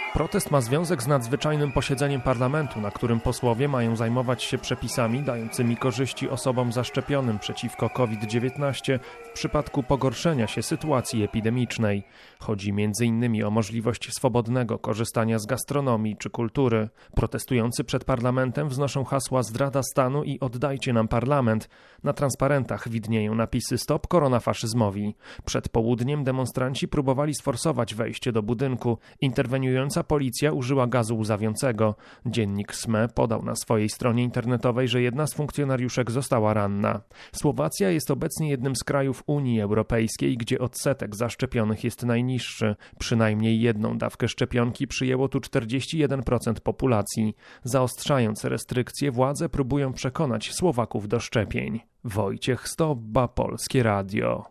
Protest ma związek z nadzwyczajnym posiedzeniem parlamentu, na którym posłowie mają zajmować się przepisami dającymi korzyści osobom zaszczepionym przeciwko COVID-19 w przypadku pogorszenia się sytuacji epidemicznej. Chodzi m.in. o możliwość swobodnego korzystania z gastronomii czy kultury. Protestujący przed parlamentem wznoszą hasła "Zdrada stanu" i "Oddajcie nam parlament". Na transparentach widnieją napisy "Stop koronafaszyzmowi". Przed południem demonstranci próbowali sforsować wejście do budynku. Interweniująca policja użyła gazu łzawiącego. Dziennik SME podał na swojej stronie internetowej, że jedna z funkcjonariuszek została ranna. Słowacja jest obecnie jednym z krajów Unii Europejskiej, gdzie odsetek zaszczepionych jest najniższy. Przynajmniej jedną dawkę szczepionki przyjęło tu 41% populacji. Zaostrzając restrykcje, władze próbują przekonać Słowaków do szczepień. Wojciech Stobba, Polskie Radio.